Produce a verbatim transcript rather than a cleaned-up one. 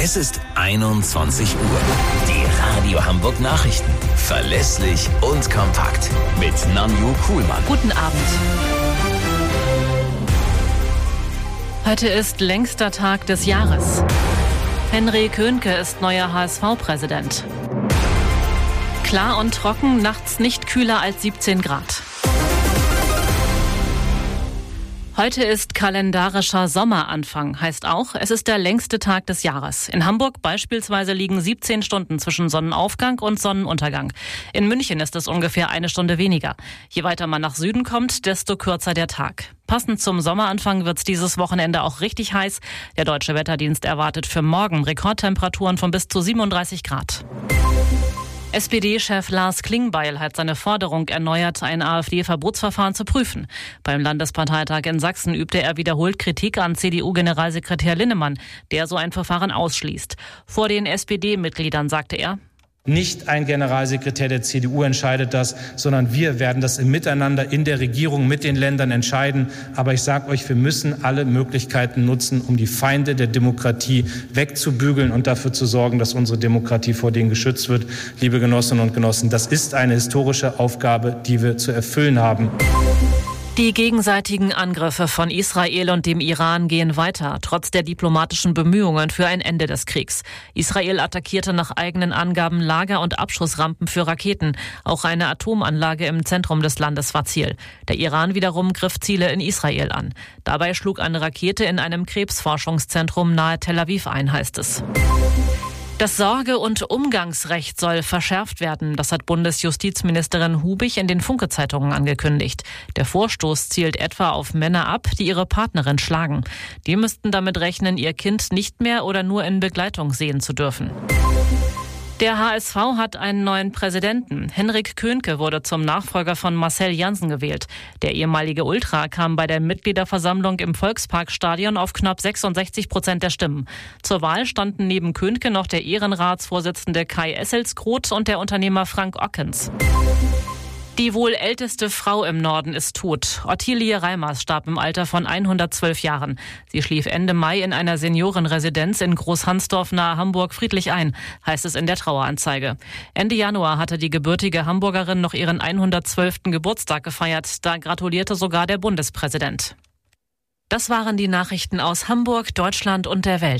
Es ist einundzwanzig Uhr. Die Radio Hamburg Nachrichten. Verlässlich und kompakt. Mit Nanju Kuhlmann. Guten Abend. Heute ist längster Tag des Jahres. Henry Kuehnke ist neuer H S V-Präsident. Klar und trocken, nachts nicht kühler als siebzehn Grad. Heute ist kalendarischer Sommeranfang, heißt auch, es ist der längste Tag des Jahres. In Hamburg beispielsweise liegen siebzehn Stunden zwischen Sonnenaufgang und Sonnenuntergang. In München ist es ungefähr eine Stunde weniger. Je weiter man nach Süden kommt, desto kürzer der Tag. Passend zum Sommeranfang wird's dieses Wochenende auch richtig heiß. Der Deutsche Wetterdienst erwartet für morgen Rekordtemperaturen von bis zu siebenunddreißig Grad. S P D-Chef Lars Klingbeil hat seine Forderung erneuert, ein AfD-Verbotsverfahren zu prüfen. Beim Landesparteitag in Sachsen übte er wiederholt Kritik an C D U-Generalsekretär Linnemann, der so ein Verfahren ausschließt. Vor den S P D-Mitgliedern sagte er: Nicht ein Generalsekretär der C D U entscheidet das, sondern wir werden das im Miteinander in der Regierung mit den Ländern entscheiden. Aber ich sage euch, wir müssen alle Möglichkeiten nutzen, um die Feinde der Demokratie wegzubügeln und dafür zu sorgen, dass unsere Demokratie vor denen geschützt wird. Liebe Genossinnen und Genossen, das ist eine historische Aufgabe, die wir zu erfüllen haben. Die gegenseitigen Angriffe von Israel und dem Iran gehen weiter, trotz der diplomatischen Bemühungen für ein Ende des Kriegs. Israel attackierte nach eigenen Angaben Lager und Abschussrampen für Raketen. Auch eine Atomanlage im Zentrum des Landes war Ziel. Der Iran wiederum griff Ziele in Israel an. Dabei schlug eine Rakete in einem Krebsforschungszentrum nahe Tel Aviv ein, heißt es. Das Sorge- und Umgangsrecht soll verschärft werden. Das hat Bundesjustizministerin Hubich in den Funke-Zeitungen angekündigt. Der Vorstoß zielt etwa auf Männer ab, die ihre Partnerin schlagen. Die müssten damit rechnen, ihr Kind nicht mehr oder nur in Begleitung sehen zu dürfen. Der H S V hat einen neuen Präsidenten. Henrik Kuehnke wurde zum Nachfolger von Marcel Jansen gewählt. Der ehemalige Ultra kam bei der Mitgliederversammlung im Volksparkstadion auf knapp sechsundsechzig Prozent der Stimmen. Zur Wahl standen neben Kuehnke noch der Ehrenratsvorsitzende Kai Esselsgroth und der Unternehmer Frank Ockens. Die wohl älteste Frau im Norden ist tot. Ottilie Reimers starb im Alter von hundertzwölf Jahren. Sie schlief Ende Mai in einer Seniorenresidenz in Großhansdorf nahe Hamburg friedlich ein, heißt es in der Traueranzeige. Ende Januar hatte die gebürtige Hamburgerin noch ihren hundertzwölften Geburtstag gefeiert. Da gratulierte sogar der Bundespräsident. Das waren die Nachrichten aus Hamburg, Deutschland und der Welt.